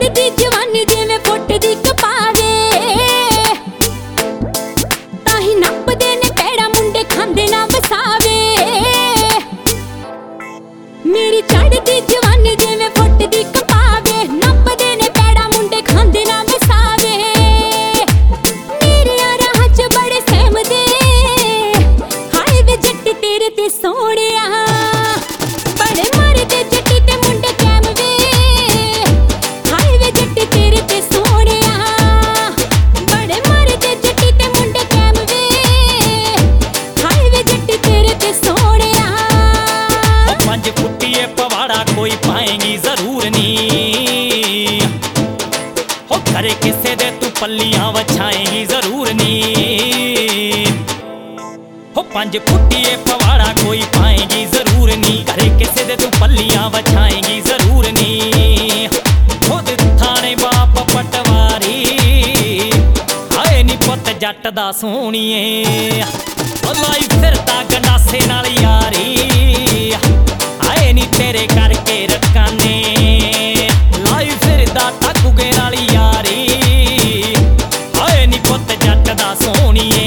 चढ़दी जवानी जिवें फुटदी कपावे ताही नपदे ने पैड़ा मुंडे खांदे ना वसावे। मेरी चढ़दी जवानी जिवें फुटदी कपावे नपदे ने पैड़ा मुंडे खांदे ना वसावे। मेरे राह च बड़े सहमदे हाय वे जट्टी तेरे ते सोहणिया बड़े मरदे जट्टी ते मुंडे कैम वे हाय वे जट्टी तेरे ते सोहणिया बड़े मरदे जट्टी ते मुंडे कैम वे हाय वे जट्टी तेरे ते सोहणिया। पंज फुट्टिए पवाड़ा कोई पाएंगी जरूर नी हो करे किसे दे तू पल्लियां वछाएंगी जरूर नी हो पंज फुट्टिए पवाड़ा कोई पाएंगी जरूर नी करे किसे दे तू पल्लियां वछाएंगी जरूर नी। खुद थाने बाप पटवारी आए नी पुत जट दा सोहणीए लाई फिरदा गंडासे नाल यारी आए नी तेरे करके रकाने लाई फिरदा टकुगे नाल यारी आए नी पुत जट दा सोहणीए।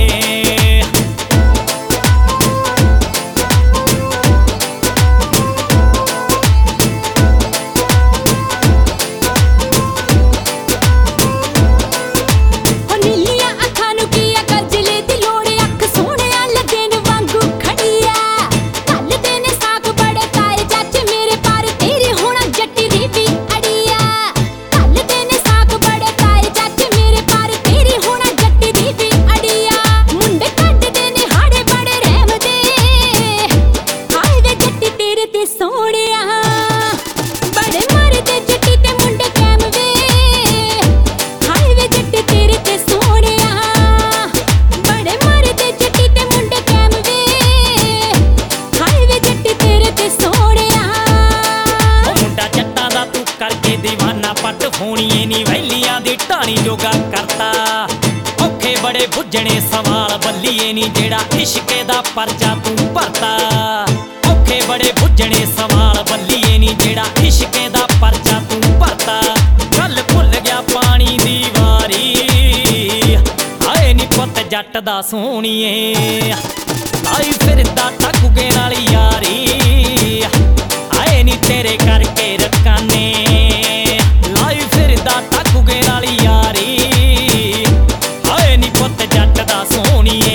दीवाना पट होणीए नी वैलियां दी ढाणी जोगा करता औखे बड़े बुझणे सवाल बल्लीए नी जेड़ा इश्के दा परचा तू भरता औखे बड़े बुझणे सवाल बल्लीए नी जेड़ा इश्के दा परचा तू भरता। गल भुल गया पानी दी वारी आए नी पुत जट दा सोहणीए आई फिरदा टकुगे नाल यारी आए नी तेरे करके रकाने टकुगे नाल यारी आए नी पुत जट दा सोहणीए।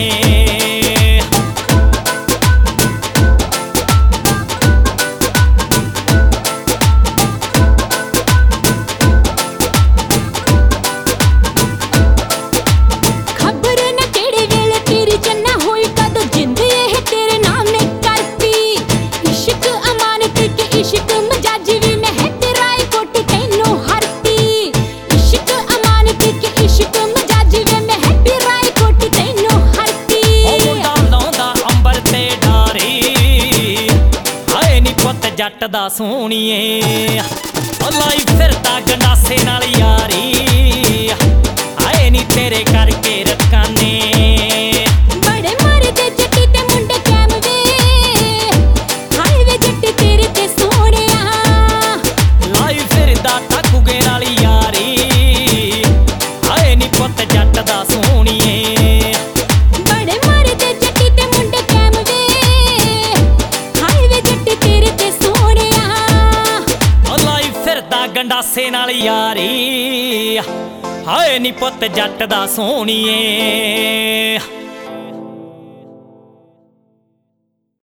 खबर न केड़े वेले तेरी जन्ना होई कदों जिंद एह तेरे नाम ने करती इश्क अमानत के इश्क मजाजी वी मैं है तेरा कोट तैनू हरती इश्क अमानत के इश्क मजाजी वे मैं है तेरा कोट तैनू हरती। ओ मुंडा लाउंदा अंबर ते डारी आए नी पुत जट दा सोहणीए लाई फिरदा गंडासे नाल यारी आए नी तेरे करके रकाने बड़े मरदे जट्टी ते मुंडे कैम वे हाय वे जट्टी तेरे ते सोहणिया लाई फिरदा टकुगे नाल यारी आए नी पुत जट दा सोहणीए। बड़े मरदे जट्टी ते मुंडे कैम वे हाय वे जट्टी तेरे ते सोहणिया लाई फिरदा गंडासे नाल यारी हाए नी पुत जट दा सोहणीए।